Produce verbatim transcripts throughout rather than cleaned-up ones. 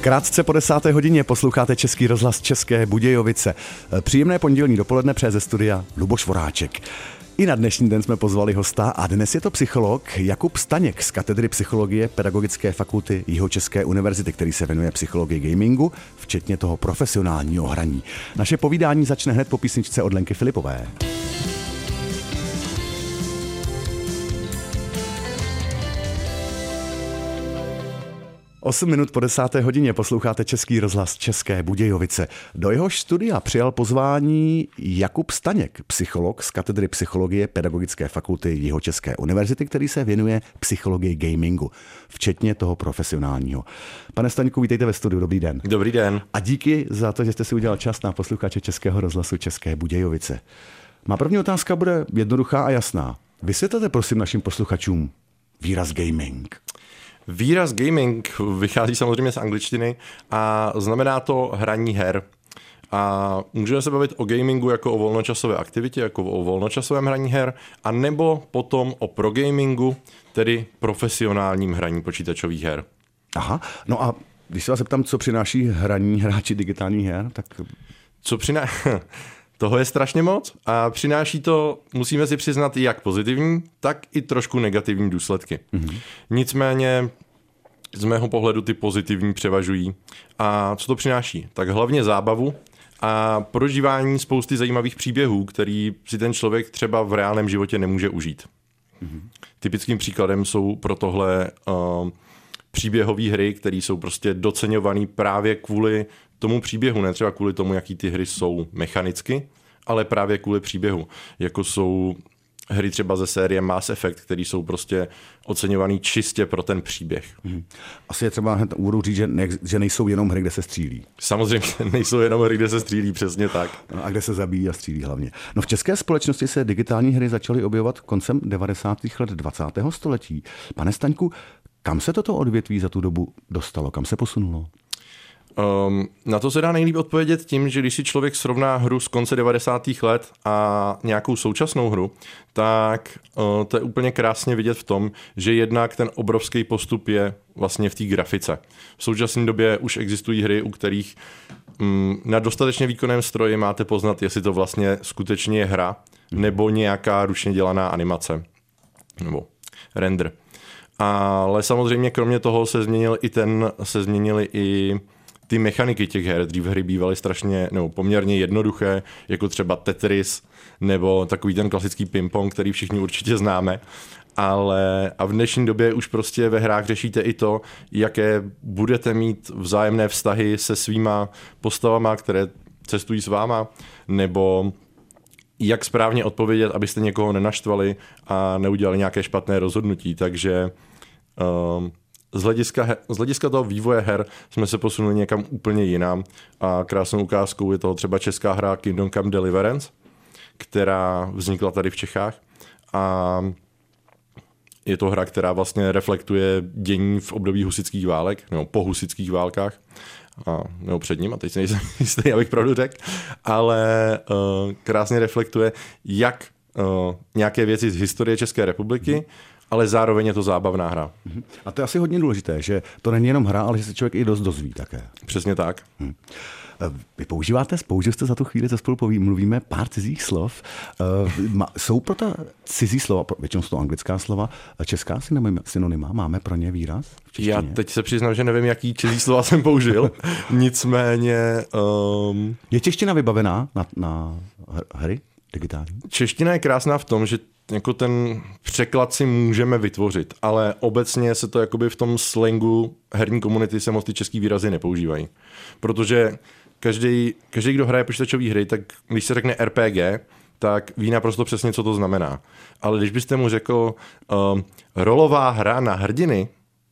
Krátce po desáté hodině posloucháte Český rozhlas České Budějovice. Příjemné pondělní dopoledne přeje ze studia Luboš Voráček. I na dnešní den jsme pozvali hosta a dnes je to psycholog Jakub Staněk z katedry psychologie Pedagogické fakulty Jihočeské univerzity, který se věnuje psychologii gamingu, včetně toho profesionálního hraní. Naše povídání začne hned po písničce od Lenky Filipové. Osm minut po desáté hodině posloucháte Český rozhlas České Budějovice. Do jehož studia přijal pozvání Jakub Staněk, psycholog z katedry psychologie Pedagogické fakulty Jihočeské univerzity, který se věnuje psychologii gamingu, včetně toho profesionálního. Pane Staňku, vítejte ve studiu, dobrý den. Dobrý den. A díky za to, že jste si udělal čas na posluchače Českého rozhlasu České Budějovice. Má první otázka bude jednoduchá a jasná. Vysvětlete prosím našim posluchačům výraz gaming. Výraz gaming vychází samozřejmě z angličtiny a znamená to hraní her. A můžeme se bavit o gamingu jako o volnočasové aktivitě, jako o volnočasovém hraní her, a nebo potom o progamingu, tedy profesionálním hraní počítačových her. Aha, no a když se vás zeptám, co přináší hraní hráči digitálních her, tak... Co přináší... Toho je strašně moc a přináší to, musíme si přiznat, jak pozitivní, tak i trošku negativní důsledky. Mm-hmm. Nicméně z mého pohledu ty pozitivní převažují. A co to přináší? Tak hlavně zábavu a prožívání spousty zajímavých příběhů, který si ten člověk třeba v reálném životě nemůže užít. Mm-hmm. Typickým příkladem jsou pro tohle uh, příběhové hry, které jsou prostě doceňované právě kvůli tomu příběhu, ne třeba kvůli tomu, jaký ty hry jsou mechanicky, ale právě kvůli příběhu. Jako jsou hry třeba ze série Mass Effect, které jsou prostě oceňované čistě pro ten příběh. Hmm. Asi je třeba hned úvodu říct, že, ne, že nejsou jenom hry, kde se střílí. Samozřejmě nejsou jenom hry, kde se střílí, přesně tak. No a kde se zabíjí a střílí hlavně. No v české společnosti se digitální hry začaly objevovat koncem devadesátých let dvacátého století. Pane Staňku, kam se toto odvětví za tu dobu dostalo? Kam se posunulo? Um, na to se dá nejlíp odpovědět tím, že když si člověk srovná hru z konce devadesátých let a nějakou současnou hru, tak uh, to je úplně krásně vidět v tom, že jednak ten obrovský postup je vlastně v té grafice. V současné době už existují hry, u kterých um, na dostatečně výkonném stroji máte poznat, jestli to vlastně skutečně je hra, nebo nějaká ručně dělaná animace, nebo render. Ale samozřejmě kromě toho se změnil i ten, se změnily i ty mechaniky těch her. Dřív hry bývaly strašně, nebo poměrně jednoduché, jako třeba Tetris, nebo takový ten klasický ping-pong, který všichni určitě známe. Ale a v dnešní době už prostě ve hrách řešíte i to, jaké budete mít vzájemné vztahy se svýma postavama, které cestují s váma, nebo jak správně odpovědět, abyste někoho nenaštvali a neudělali nějaké špatné rozhodnutí. Takže um, z hlediska, z hlediska toho vývoje her jsme se posunuli někam úplně jinam a krásnou ukázkou je toho třeba česká hra Kingdom Come Deliverance, která vznikla tady v Čechách a je to hra, která vlastně reflektuje dění v období husitských válek, nebo po husitských válkách, a, nebo před ním, a teď se nejsem jistý, abych pravdu řekl, ale uh, krásně reflektuje jak uh, nějaké věci z historie České republiky, mm. ale zároveň je to zábavná hra. A to je asi hodně důležité, že to není jenom hra, ale že se člověk i dost dozví také. Přesně tak. Hmm. Vy používáte, použil jste za tu chvíli, co spolu poví, mluvíme pár cizích slov. Jsou pro ta cizí slova, většinou jsou to anglická slova, česká synonyma, máme pro ně výraz v češtině? Já teď se přiznám, že nevím, jaký cizí slova jsem použil, nicméně... Um... Je čeština vybavená na, na hry digitální? Čeština je krásná v tom, že jako ten překlad si můžeme vytvořit, ale obecně se to jakoby v tom slangu herní komunity se moc ty český výrazy nepoužívají. Protože každý, každý, kdo hraje počítačové hry, tak když se řekne R P G, tak ví naprosto přesně, co to znamená. Ale když byste mu řekl um, rolová hra na hrdiny,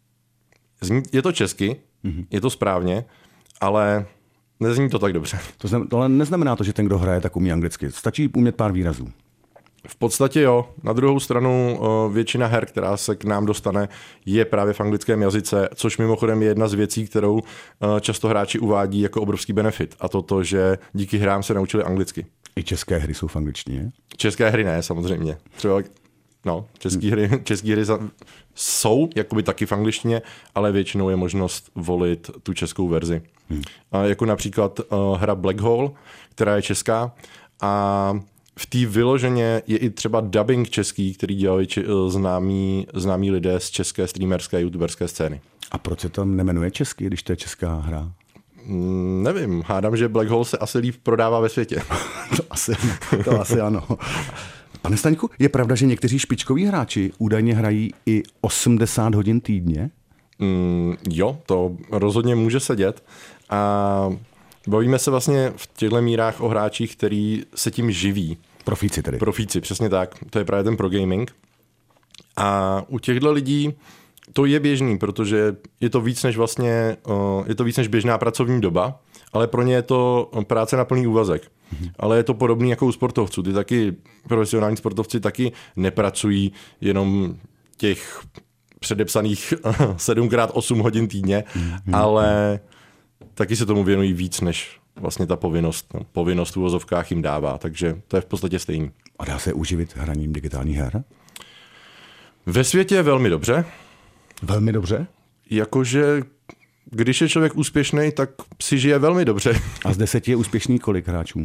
je to česky, mm-hmm. je to správně, ale nezní to tak dobře. To, znam, to ale neznamená to, že ten, kdo hraje, tak umí anglicky. Stačí umět pár výrazů. V podstatě jo. Na druhou stranu většina her, která se k nám dostane, je právě v anglickém jazyce, což mimochodem je jedna z věcí, kterou často hráči uvádí jako obrovský benefit. A to to, že díky hrám se naučili anglicky. I české hry jsou v angličtině? České hry ne, samozřejmě. Třeba No, český hry, český hry za, jsou jakoby taky v angličtině, ale většinou je možnost volit tu českou verzi. Hmm. A jako například uh, hra Black Hole, která je česká a v té vyloženě je i třeba dubbing český, který dělali či, uh, známí, známí lidé z české streamerské a youtuberské scény. A proč se tam nemenuje česky, když to je česká hra? Mm, nevím, hádám, že Black Hole se asi líp prodává ve světě. to, asi, to asi ano. Pane Staňku, je pravda, že někteří špičkoví hráči údajně hrají i osmdesát hodin týdně? Mm, jo, to rozhodně může sedět. A bavíme se vlastně v těchto mírách o hráčích, který se tím živí. Profíci tedy. Profíci, přesně tak. To je právě ten pro gaming. A u těchto lidí to je běžný, protože je to víc než vlastně, je to víc než běžná pracovní doba, ale pro ně je to práce na plný úvazek. Mm-hmm. Ale je to podobný jako u sportovců. Ty taky, profesionální sportovci taky nepracují jenom těch předepsaných sedm krát osm hodin týdně, mm-hmm. ale taky se tomu věnují víc, než vlastně ta povinnost, no, povinnost v uvozovkách jim dává, takže to je v podstatě stejný. A dá se uživit hraním digitálních her? Ve světě je velmi dobře. Velmi dobře? Jakože když je člověk úspěšný, tak si žije velmi dobře. A z deseti je úspěšný kolik hráčů?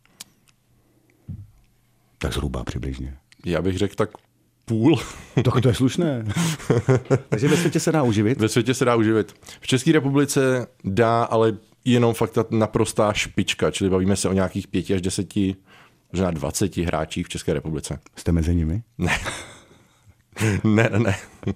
Tak zhruba přibližně. Já bych řekl tak půl. Tak to je slušné. Takže ve světě se dá uživit? Ve světě se dá uživit. V České republice dá, ale jenom fakt ta naprostá špička, čili bavíme se o nějakých pěti až deseti, možná dvaceti hráčích v České republice. Jste mezi nimi? Ne. ne, ne.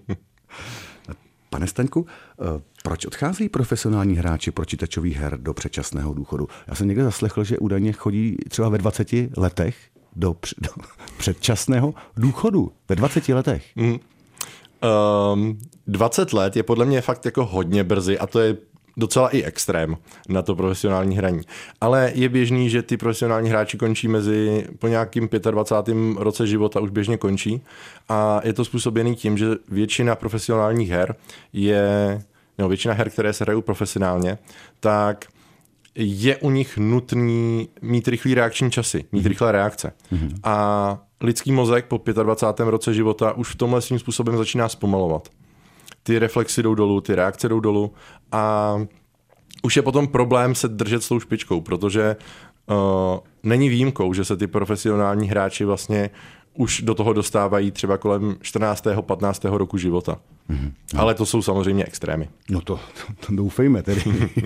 Pane Staňku, proč odcházejí profesionální hráči počítačových her do předčasného důchodu? Já jsem někde zaslechl, že údajně chodí třeba ve dvaceti letech do, do předčasného důchodu. Ve dvaceti letech. Mm. Um, dvacet let je podle mě fakt jako hodně brzy a to je docela i extrém na to profesionální hraní. Ale je běžný, že ty profesionální hráči končí mezi po nějakým dvacátém pátém roce života už běžně končí a je to způsobený tím, že většina profesionálních her je, no většina her, které se hrajou profesionálně, tak je u nich nutný mít rychlý reakční časy, mít mm. rychlé reakce. Mm. A lidský mozek po dvacátém pátém roce života už v tomhle svým způsobem začíná zpomalovat. Ty reflexy jdou dolů, ty reakce jdou dolů a už je potom problém se držet s tou špičkou, protože uh, není výjimkou, že se ty profesionální hráči vlastně už do toho dostávají třeba kolem čtrnáctého patnáctého roku života. Mm-hmm. Ale to jsou samozřejmě extrémy. No to, to, to doufejme tedy.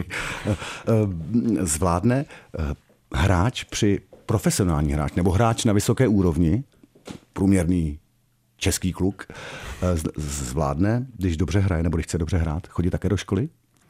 Zvládne hráč při profesionální hráč nebo hráč na vysoké úrovni, průměrný český kluk, zvládne, když dobře hraje nebo když chce dobře hrát, chodí také do školy?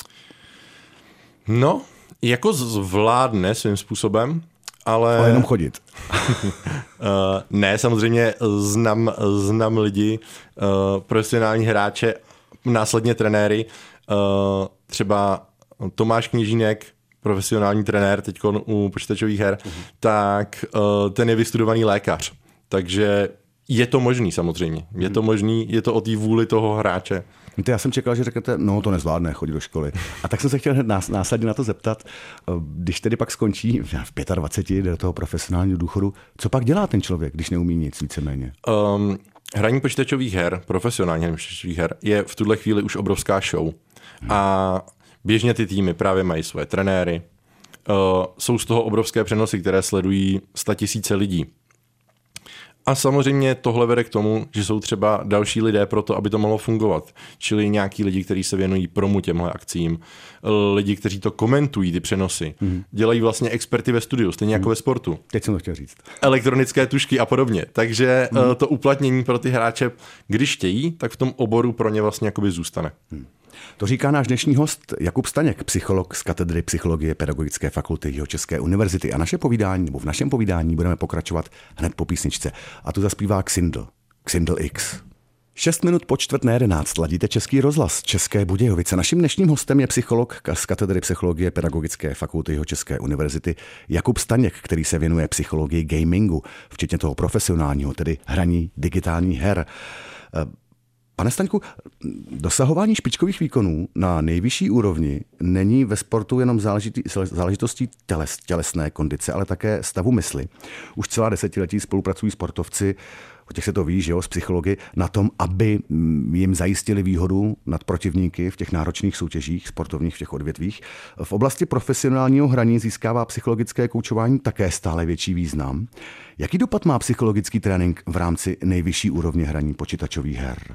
No, jako zvládne svým způsobem, ale... Ale jenom chodit. Ne, samozřejmě znám, znám lidi, profesionální hráče, následně trenéry, třeba Tomáš Kněžínek, profesionální trenér teď u počítačových her, uh-huh. tak ten je vystudovaný lékař. Takže je to možný samozřejmě. Je to možný, je to o té vůli toho hráče. Já jsem čekal, že řeknete, no to nezvládne, chodit do školy. A tak jsem se chtěl hned následně na to zeptat, když tedy pak skončí v dvaceti pěti do toho profesionálního důchodu, co pak dělá ten člověk, když neumí nic víceméně? Um, hraní počítačových her, profesionální hraní počítačových her, je v tuhle chvíli už obrovská show. Hmm. A běžně ty týmy právě mají své trenéry. Uh, jsou z toho obrovské přenosy, které sledují statisíce lidí. A samozřejmě tohle vede k tomu, že jsou třeba další lidé pro to, aby to mohlo fungovat. Čili nějaký lidi, kteří se věnují promu těmhle akcím, lidi, kteří to komentují, ty přenosy. Mm. Dělají vlastně experty ve studiu, stejně mm. jako ve sportu. Teď jsem to chtěl říct. Elektronické tušky a podobně. Takže mm. to uplatnění pro ty hráče, když chtějí, tak v tom oboru pro ně vlastně jakoby zůstane. Mm. To říká náš dnešní host Jakub Staněk, psycholog z katedry psychologie Pedagogické fakulty Jihočeské univerzity. A naše povídání, nebo v našem povídání budeme pokračovat hned po písničce. A tu zaspívá Xindl, Xindl X. Šest minut po čtvrt na jedenáct ladíte Český rozhlas České Budějovice. Naším dnešním hostem je psycholog z katedry psychologie Pedagogické fakulty Jihočeské univerzity Jakub Staněk, který se věnuje psychologii gamingu, včetně toho profesionálního, tedy hraní digitálních her. Pane Staňku, dosahování špičkových výkonů na nejvyšší úrovni není ve sportu jenom záležitostí těles, tělesné kondice, ale také stavu mysli. Už celá desetiletí spolupracují sportovci o těch se to ví, že jo, z psychologi, na tom, aby jim zajistili výhodu nad protivníky v těch náročných soutěžích sportovních v těch odvětvích. V oblasti profesionálního hraní získává psychologické koučování také stále větší význam. Jaký dopad má psychologický trénink v rámci nejvyšší úrovně hraní počítačových her?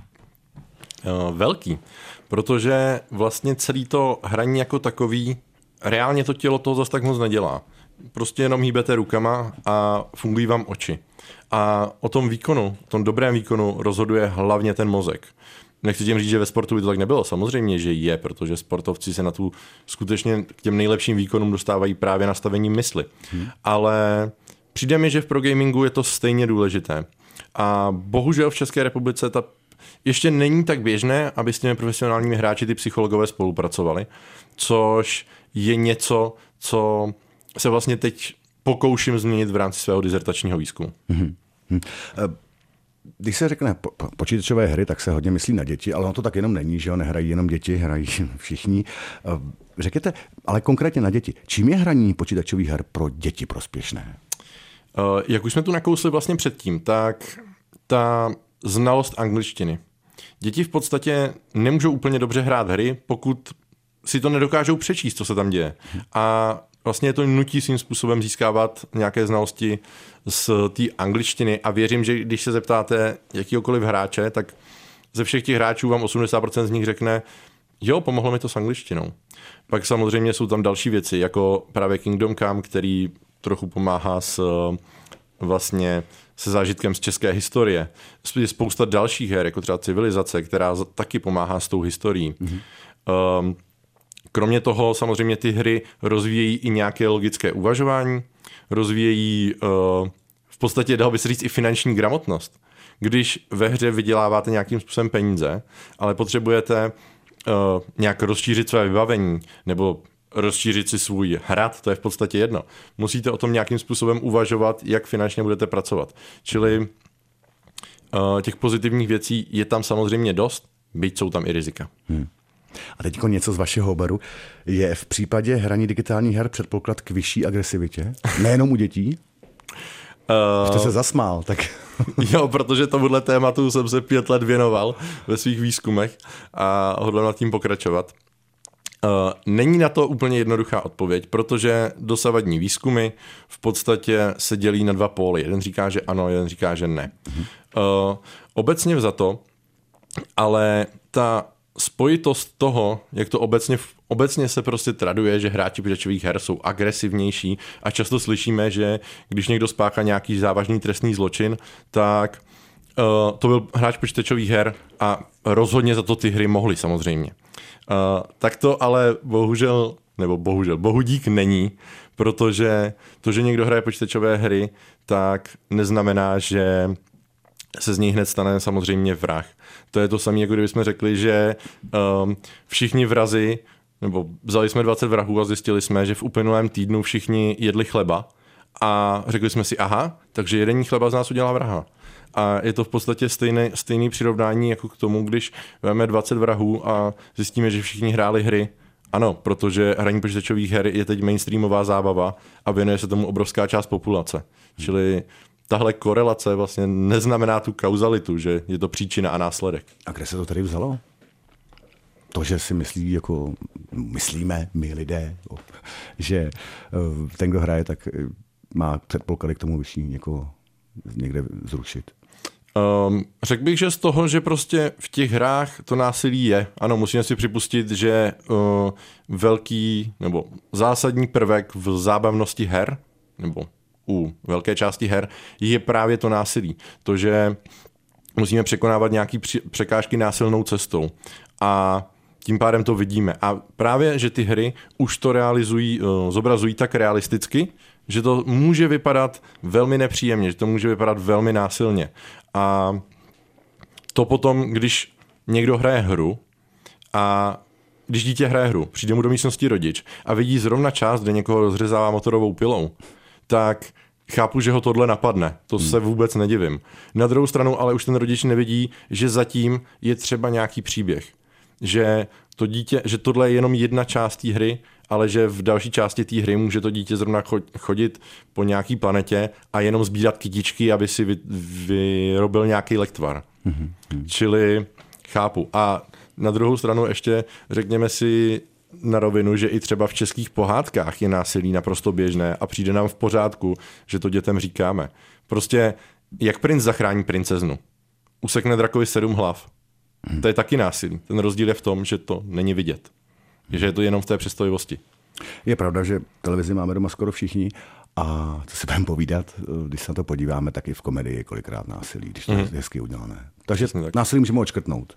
Velký, protože vlastně celý to hraní jako takový, reálně to tělo toho zase tak moc nedělá. Prostě jenom hýbete rukama a fungují vám oči. A o tom výkonu, o tom dobrém výkonu rozhoduje hlavně ten mozek. Nechci tím říct, že ve sportu by to tak nebylo. Samozřejmě, že je, protože sportovci se na tu skutečně k těm nejlepším výkonům dostávají právě nastavení mysli. Hmm. Ale přijde mi, že v progamingu je to stejně důležité. A bohužel v České republice ta ještě není tak běžné, aby s těmi profesionálními hráči ty psychologové spolupracovali, což je něco, co se vlastně teď pokouším změnit v rámci svého dizertačního výzkumu. Hmm. Hmm. Když se řekne po, po, počítačové hry, tak se hodně myslí na děti, ale ono to tak jenom není, že jo, nehrají jenom děti, hrají všichni. Řekněte, ale konkrétně na děti, čím je hraní počítačových her pro děti prospěšné? Uh, jak už jsme tu nakousli vlastně předtím, tak ta znalost angličtiny. Děti v podstatě nemůžou úplně dobře hrát hry, pokud si to nedokážou přečíst, co se tam děje. A vlastně to nutí svým způsobem získávat nějaké znalosti z té angličtiny a věřím, že když se zeptáte jakýkoliv hráče, tak ze všech těch hráčů vám osmdesát procent z nich řekne, jo, pomohlo mi to s angličtinou. Pak samozřejmě jsou tam další věci, jako právě Kingdom Come, který trochu pomáhá s vlastně se zážitkem z české historie. Je spousta dalších her, jako třeba Civilizace, která taky pomáhá s tou historií. Mm-hmm. Um, kromě toho samozřejmě ty hry rozvíjejí i nějaké logické uvažování, rozvíjejí uh, v podstatě, dalo by se říct, i finanční gramotnost. Když ve hře vyděláváte nějakým způsobem peníze, ale potřebujete uh, nějak rozšířit své vybavení nebo rozšířit si svůj hrad, to je v podstatě jedno. Musíte o tom nějakým způsobem uvažovat, jak finančně budete pracovat. Čili uh, těch pozitivních věcí je tam samozřejmě dost, byť jsou tam i rizika. Hmm. A teď něco z vašeho oboru. Je v případě hraní digitálních her předpoklad k vyšší agresivitě? Nejenom u dětí? Uh, Jste se zasmál, tak... Jo, protože tomuhle tématu jsem se pět let věnoval ve svých výzkumech a hodlám nad tím pokračovat. Uh, není na to úplně jednoduchá odpověď, protože dosavadní výzkumy v podstatě se dělí na dva póly. Jeden říká, že ano, jeden říká, že ne. Uh, obecně vzato, ale ta spojitost toho, jak to obecně, obecně se prostě traduje, že hráči počítačových her jsou agresivnější a často slyšíme, že když někdo spáchá nějaký závažný trestný zločin, tak uh, to byl hráč počítačových her a rozhodně za to ty hry mohly samozřejmě. Uh, tak to ale bohužel, nebo bohužel, bohudík není, protože to, že někdo hraje počítačové hry, tak neznamená, že se z něj hned stane samozřejmě vrah. To je to samé, jako kdybychom řekli, že um, všichni vrazi, nebo vzali jsme dvacet vrahů a zjistili jsme, že v uplynulém týdnu všichni jedli chleba a řekli jsme si, aha, takže jedení chleba z nás udělá vraha. A je to v podstatě stejné, stejné přirovnání jako k tomu, když vezmeme dvacet vrahů a zjistíme, že všichni hráli hry. Ano, protože hraní počítačových her je teď mainstreamová zábava a věnuje se tomu obrovská část populace. Hmm. Čili tahle korelace vlastně neznamená tu kauzalitu, že je to příčina a následek. A kde se to tady vzalo? To, že si myslí, jako myslíme my lidé, že ten, kdo hraje, tak má předpoklady k tomu vyšší někoho někde zrušit. Um, řekl bych, že z toho, že prostě v těch hrách to násilí je. Ano, musíme si připustit, že uh, velký nebo zásadní prvek v zábavnosti her, nebo u velké části her, je právě to násilí. To, že musíme překonávat nějaké překážky násilnou cestou. A tím pádem to vidíme. A právě, že ty hry už to realizují, uh, zobrazují tak realisticky, že to může vypadat velmi nepříjemně, že to může vypadat velmi násilně. A to potom, když někdo hraje hru a když dítě hraje hru, přijde mu do místnosti rodič a vidí zrovna část, kde někoho rozřezává motorovou pilou, tak chápu, že ho tohle napadne. To hmm. se vůbec nedivím. Na druhou stranu ale už ten rodič nevidí, že zatím je třeba nějaký příběh. Že to dítě, že tohle je jenom jedna část té hry ale že v další části té hry může to dítě zrovna chodit po nějaký planetě a jenom sbírat kytičky, aby si vy, vyrobil nějaký lektvar. Mm-hmm. Čili chápu. A na druhou stranu ještě řekněme si na rovinu, že i třeba v českých pohádkách je násilí naprosto běžné a přijde nám v pořádku, že to dětem říkáme. Prostě jak princ zachrání princeznu? Usekne drakovi sedm hlav. Hmm. To je taky násilí. Ten rozdíl je v tom, že to není vidět. Že je to jenom v té představivosti. Je pravda, že televizi máme doma skoro všichni a co si budeme povídat, když se na to podíváme, tak i v komedii je kolikrát násilí, když to je hmm. hezky udělané. Takže tak. Násilí můžeme odškrtnout.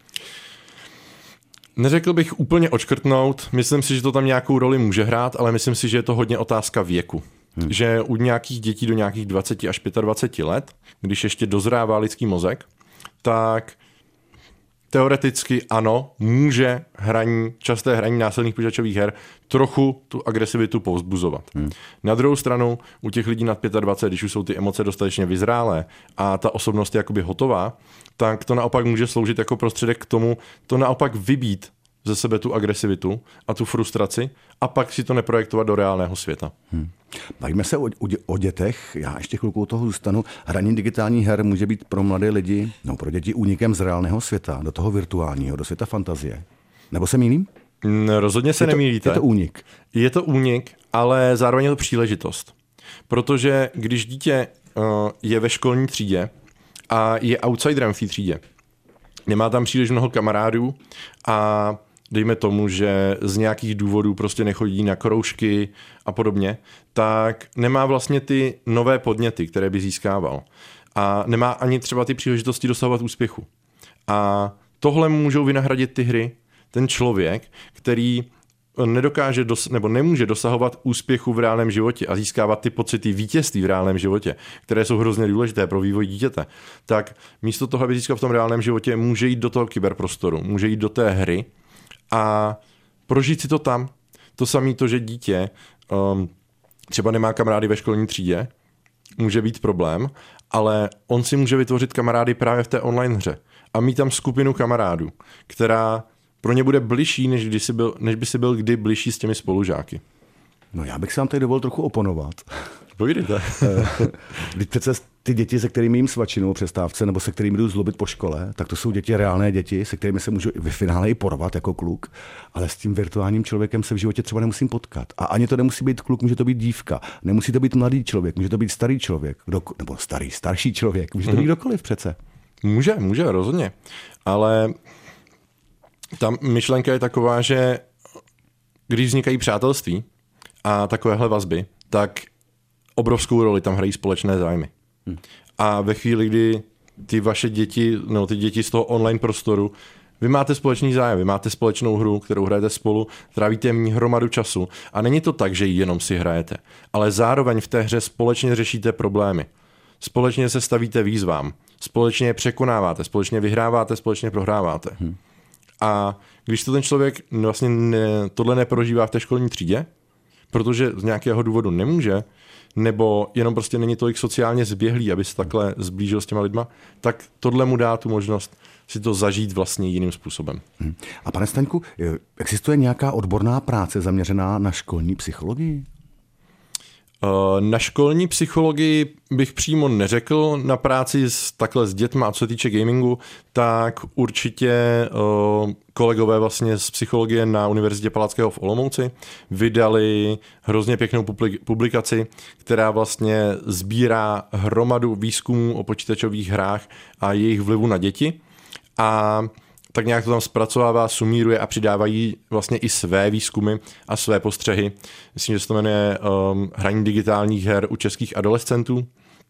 Neřekl bych úplně odškrtnout, myslím si, že to tam nějakou roli může hrát, ale myslím si, že je to hodně otázka věku. Hmm. Že u nějakých dětí do nějakých dvacet až dvacet pět let, když ještě dozrává lidský mozek, tak teoreticky ano, může hraní, časté hraní násilných počítačových her trochu tu agresivitu povzbuzovat. Hmm. Na druhou stranu, u těch lidí nad dvacet pět, když už jsou ty emoce dostatečně vyzrálé a ta osobnost je jakoby hotová, tak to naopak může sloužit jako prostředek k tomu, to naopak vybít ze sebe tu agresivitu a tu frustraci a pak si to neprojektovat do reálného světa. Hmm. Bavíme se o, o dětech, já ještě chvilku u toho zůstanu. Hraní digitálních her může být pro mladé lidi, no pro děti únikem z reálného světa, do toho virtuálního, do světa fantazie. Nebo se mýlím? Rozhodně se je to, nemýlíte. Je to únik. Je to únik, ale zároveň je to příležitost. Protože když dítě uh, je ve školní třídě a je outsiderem v té třídě, nemá tam příliš mnoho kamarádů a dejme tomu, že z nějakých důvodů prostě nechodí na kroužky a podobně, tak nemá vlastně ty nové podněty, které by získával. A nemá ani třeba ty příležitosti dosahovat úspěchu. A tohle můžou vynahradit ty hry. Ten člověk, který nedokáže dos- nebo nemůže dosahovat úspěchu v reálném životě a získávat ty pocity vítězství v reálném životě, které jsou hrozně důležité pro vývoj dítěte, tak místo toho, aby získal v tom reálném životě, může jít do toho kyberprostoru, může jít do té hry a prožít si to tam. To samé to, že dítě um, třeba nemá kamarády ve školní třídě, může být problém, ale on si může vytvořit kamarády právě v té online hře a mít tam skupinu kamarádů, která pro ně bude bližší, než, když si byl, než by si byl kdy bližší s těmi spolužáky. No já bych se vám tady dovolil trochu oponovat. Povídejte. Když přece ty děti, se kterými jim svačinu o přestávce nebo se kterými jdu zlobit po škole, tak to jsou děti reálné děti, se kterými se můžu ve finále i porvat jako kluk, ale s tím virtuálním člověkem se v životě třeba nemusím potkat. A ani to nemusí být kluk, může to být dívka, nemusí to být mladý člověk, může to být starý člověk, kdo, nebo starý, starší člověk, může to být kdokoliv přece. Může, může, rozhodně. Ale ta myšlenka je taková, že když vznikají přátelství a takovéhle vazby, tak obrovskou roli tam hrají společné zájmy. Hmm. A ve chvíli, kdy ty vaše děti, no ty děti z toho online prostoru, vy máte společný zájem, vy máte společnou hru, kterou hrajete spolu, trávíte v ní hromadu času. A není to tak, že jenom si hrajete, ale zároveň v té hře společně řešíte problémy. Společně se stavíte výzvám, společně je překonáváte, společně vyhráváte, společně prohráváte. Hmm. A když to ten člověk vlastně ne, tohle neprožívá v té školní třídě, protože z nějakého důvodu nemůže, nebo jenom prostě není tolik sociálně zběhlý, aby se takhle zblížil s těma lidma, tak tohle mu dá tu možnost si to zažít vlastně jiným způsobem. Hmm. A pane Staňku, existuje nějaká odborná práce zaměřená na školní psychologii? Na školní psychologii bych přímo neřekl, na práci s, takhle s dětma, a co se týče gamingu, tak určitě uh, kolegové vlastně z psychologie na Univerzitě Palackého v Olomouci vydali hrozně pěknou publikaci, která vlastně sbírá hromadu výzkumů o počítačových hrách a jejich vlivu na děti a tak nějak to tam zpracovává, sumíruje a přidávají vlastně i své výzkumy a své postřehy. Myslím, že se to jmenuje um, hraní digitálních her u českých adolescentů.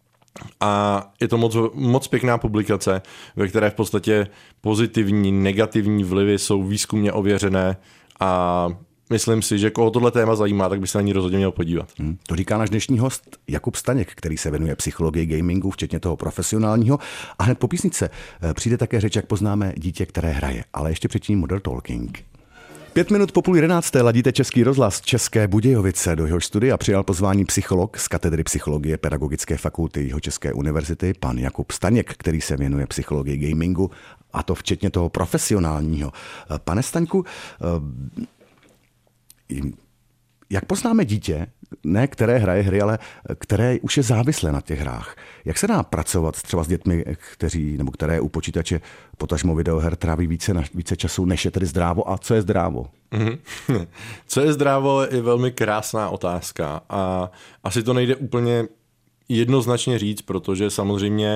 A je to moc, moc pěkná publikace, ve které v podstatě pozitivní, negativní vlivy jsou výzkumně ověřené a myslím si, že koho tohle téma zajímá, tak by se na ní rozhodně měl podívat. Hmm. To říká náš dnešní host Jakub Staněk, který se věnuje psychologii gamingu, včetně toho profesionálního. A hned po písničce přijde také řeč, jak poznáme dítě, které hraje. Ale ještě předtím Model Talking. Pět minut po půl jedenácté ladíte Český rozhlas České Budějovice. Do jehož studia přijal pozvání psycholog z katedry psychologie Pedagogické fakulty Jihočeské univerzity, pan Jakub Staněk, který se věnuje psychologii gamingu, a to včetně toho profesionálního. Pane Staňku, Jak poznáme dítě, ne které hraje hry, ale které už je závislé na těch hrách? Jak se dá pracovat třeba s dětmi, kteří, nebo které u počítače potažmo videoher tráví více, na, více času, než je tedy zdrávo? A co je zdrávo? Mm-hmm. Co je zdrávo, je velmi krásná otázka a asi to nejde úplně jednoznačně říct, protože samozřejmě,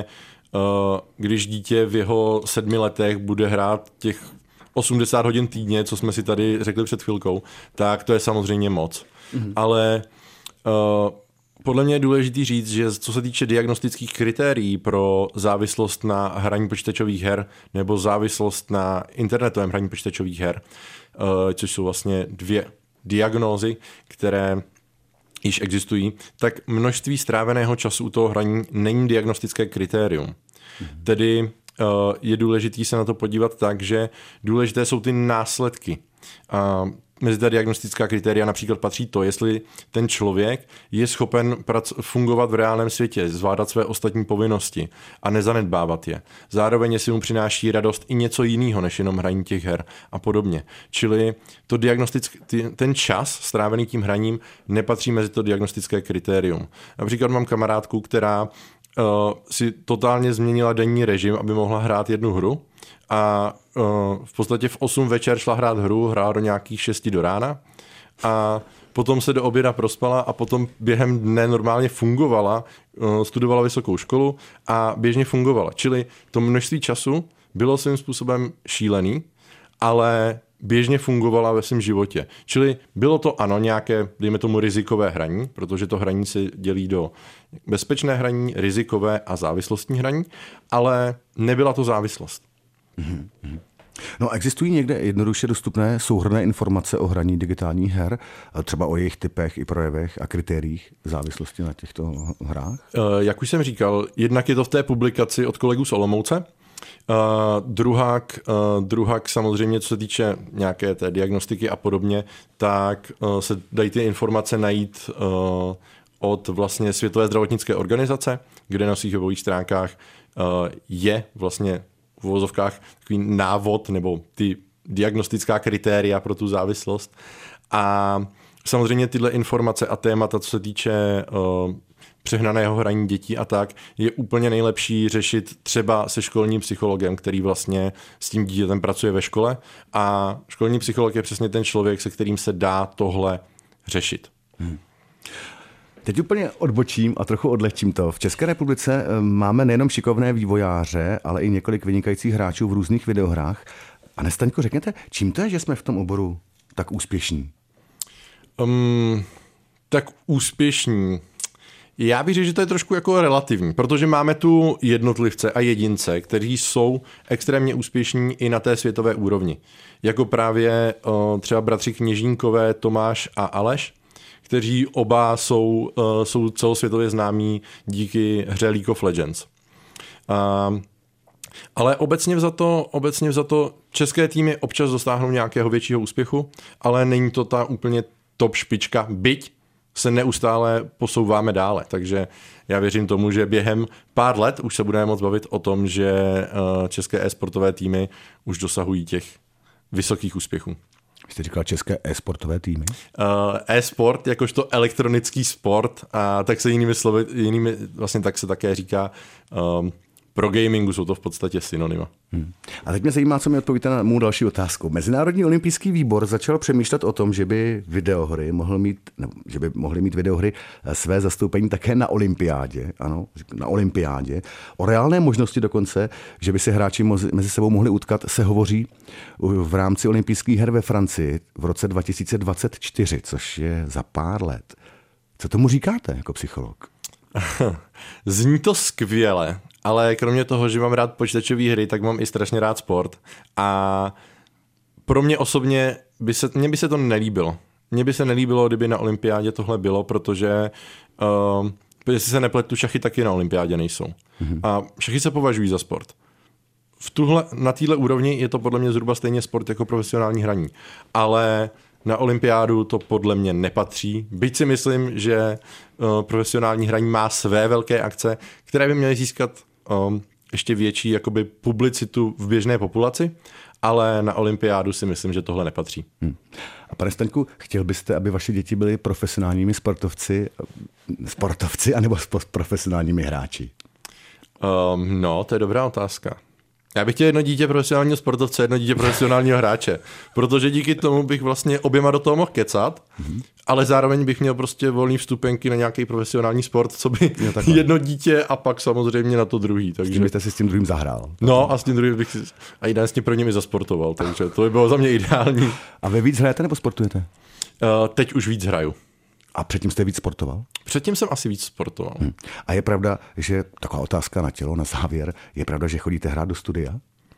když dítě v jeho sedmi letech bude hrát těch osmdesát hodin týdně, co jsme si tady řekli před chvilkou, tak to je samozřejmě moc. Mm-hmm. Ale uh, podle mě je důležitý říct, že co se týče diagnostických kritérií pro závislost na hraní počítačových her nebo závislost na internetovém hraní počítačových her, uh, což jsou vlastně dvě diagnózy, které již existují, tak množství stráveného času u toho hraní není diagnostické kritérium. Mm-hmm. Tedy je důležité se na to podívat tak, že důležité jsou ty následky. A mezi ta diagnostická kritéria například patří to, jestli ten člověk je schopen prac- fungovat v reálném světě, zvládat své ostatní povinnosti a nezanedbávat je. Zároveň jestli mu přináší radost i něco jiného, než jenom hraní těch her a podobně. Čili to diagnostick- ten čas strávený tím hraním nepatří mezi to diagnostické kritérium. Například mám kamarádku, která Uh, si totálně změnila denní režim, aby mohla hrát jednu hru a uh, v podstatě v osm večer šla hrát hru, hrála do nějakých šesti do rána a potom se do oběda prospala a potom během dne normálně fungovala, uh, studovala vysokou školu a běžně fungovala. Čili to množství času bylo svým způsobem šílený, ale běžně fungovala ve svém životě. Čili bylo to ano nějaké, dejme tomu, rizikové hraní, protože to hraní se dělí do bezpečné hraní, rizikové a závislostní hraní, ale nebyla to závislost. Mm-hmm. No, existují někde jednoduše dostupné souhrnné informace o hraní digitálních her, třeba o jejich typech i projevech a kritériích závislosti na těchto hrách? Jak už jsem říkal, jednak je to v té publikaci od kolegů z Olomouce. Uh, druhák, uh, druhák samozřejmě, co se týče nějaké té diagnostiky a podobně, tak uh, se dají ty informace najít uh, od vlastně Světové zdravotnické organizace, kde na svých webových stránkách uh, je vlastně v uvozovkách takový návod nebo ty diagnostická kritéria pro tu závislost. A samozřejmě tyhle informace a témata, co se týče uh, přehnaného hraní dětí a tak, je úplně nejlepší řešit třeba se školním psychologem, který vlastně s tím dítětem pracuje ve škole a školní psycholog je přesně ten člověk, se kterým se dá tohle řešit. Hmm. Teď úplně odbočím a trochu odlehčím to. V České republice máme nejenom šikovné vývojáře, ale i několik vynikajících hráčů v různých videohrách. Pane Staňko, řekněte, čím to je, že jsme v tom oboru tak úspěšní? Um, tak úspěšní... Já bych řekl, že to je trošku jako relativní, protože máme tu jednotlivce a jedince, kteří jsou extrémně úspěšní i na té světové úrovni. Jako právě uh, třeba bratři Kněžínkové, Tomáš a Aleš, kteří oba jsou, uh, jsou celosvětově známí díky hře League of Legends. Uh, ale obecně vzato, obecně vzato české týmy občas dosáhnou nějakého většího úspěchu, ale není to ta úplně top špička, byť se neustále posouváme dále, takže já věřím tomu, že během pár let už se budeme moct bavit o tom, že české e-sportové týmy už dosahují těch vysokých úspěchů. Jste říkal české e-sportové týmy? Uh, e-sport, jakožto elektronický sport, a tak se jinými slovy, jinými, vlastně tak se také říká, um, pro gamingu jsou to v podstatě synonyma. Hmm. A teď mě zajímá, co mi odpovíte na mou další otázku. Mezinárodní olympijský výbor začal přemýšlet o tom, že by videohry mohl mít, nebo, že by mohly mít videohry své zastoupení také na olympiádě, ano, na olympiádě. O reálné možnosti dokonce, že by se hráči mezi sebou mohli utkat, se hovoří v rámci olympijských her ve Francii v roce dva tisíce dvacet čtyři, což je za pár let. Co tomu říkáte jako psycholog? Zní to skvěle, ale kromě toho, že mám rád počítačové hry, tak mám i strašně rád sport. A pro mě osobně by se, mně by se to nelíbilo. Mně by se nelíbilo, kdyby na olympiádě tohle bylo, protože uh, jestli se nepletu, šachy taky na olympiádě nejsou. Mm-hmm. A šachy se považují za sport. V tuhle, na téhle úrovni je to podle mě zhruba stejně sport jako profesionální hraní. Ale na olympiádu to podle mě nepatří. Byť si myslím, že uh, profesionální hraní má své velké akce, které by měly získat um, ještě větší jakoby publicitu v běžné populaci, ale na olympiádu si myslím, že tohle nepatří. Hmm. A pane Staňku, chtěl byste, aby vaše děti byly profesionálními sportovci, sportovci anebo profesionálními hráči? Um, no, to je dobrá otázka. Já bych chtěl jedno dítě profesionálního sportovce, jedno dítě profesionálního hráče, protože díky tomu bych vlastně oběma do toho mohl kecat, mm-hmm. ale zároveň bych měl prostě volný vstupenky na nějaký profesionální sport, co by jo, jedno dítě a pak samozřejmě na to druhý. Takže... S tím byste si s tím druhým zahrál. No a s tím druhým bych si a ideálně s tím prvním i zasportoval, takže to by bylo za mě ideální. A vy víc hrajete nebo sportujete? Uh, teď už víc hraju. A předtím jste víc sportoval? Předtím jsem asi víc sportoval. Hmm. A je pravda, že taková otázka na tělo, na závěr, je pravda, že chodíte hrát do studia?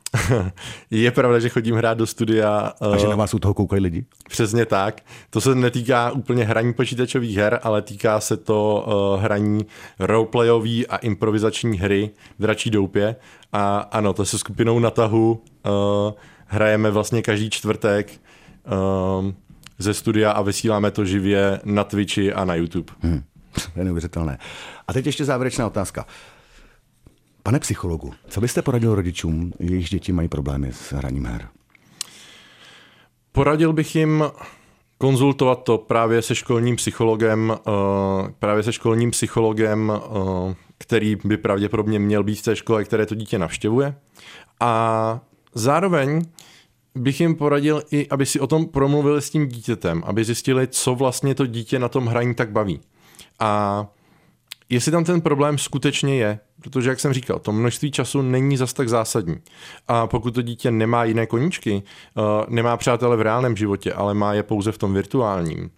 Je pravda, že chodím hrát do studia. A že na vás u toho koukají lidi? Přesně tak. To se netýká úplně hraní počítačových her, ale týká se to uh, hraní roleplayový a improvizační hry v Dračí doupě. A ano, to se skupinou na tahu uh, hrajeme vlastně každý čtvrtek uh, ze studia a vysíláme to živě na Twitchi a na YouTube. Hmm. To je neuvěřitelné. A teď ještě závěrečná otázka. Pane psychologu, co byste poradil rodičům, jejichž děti mají problémy s hraním her? Poradil bych jim konzultovat to právě se školním psychologem, právě se školním psychologem, který by pravděpodobně měl být v té škole, které to dítě navštěvuje. A zároveň bych jim poradil i, aby si o tom promluvili s tím dítětem, aby zjistili, co vlastně to dítě na tom hraní tak baví. A jestli tam ten problém skutečně je, protože, jak jsem říkal, to množství času není zas tak zásadní. A pokud to dítě nemá jiné koníčky, nemá přátele v reálném životě, ale má je pouze v tom virtuálním,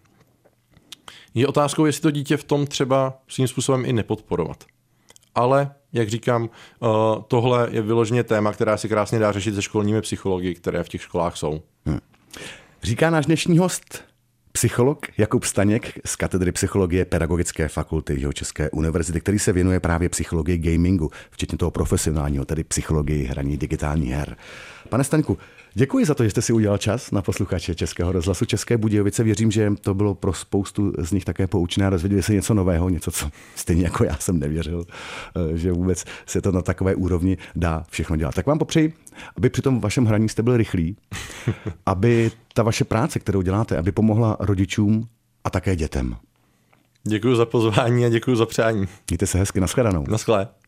je otázkou, jestli to dítě v tom třeba svým způsobem i nepodporovat. Ale, jak říkám, tohle je vyloženě téma, která si krásně dá řešit se školními psychologi, které v těch školách jsou. Hmm. Říká náš dnešní host, psycholog Jakub Staněk z katedry psychologie Pedagogické fakulty Jihočeské univerzity, který se věnuje právě psychologii gamingu, včetně toho profesionálního, tedy psychologii hraní digitálních her. Pane Staňku, děkuji za to, že jste si udělal čas na posluchače Českého rozhlasu České Budějovice. Věřím, že to bylo pro spoustu z nich také poučné a dozvěděli se něco nového, něco, co stejně jako já jsem nevěřil, že vůbec se to na takové úrovni dá všechno dělat. Tak vám popřeji, aby při tom vašem hraní jste byl rychlý, aby ta vaše práce, kterou děláte, aby pomohla rodičům a také dětem. Děkuji za pozvání a děkuji za přání. Mějte se hezky, nashledanou. Naschle.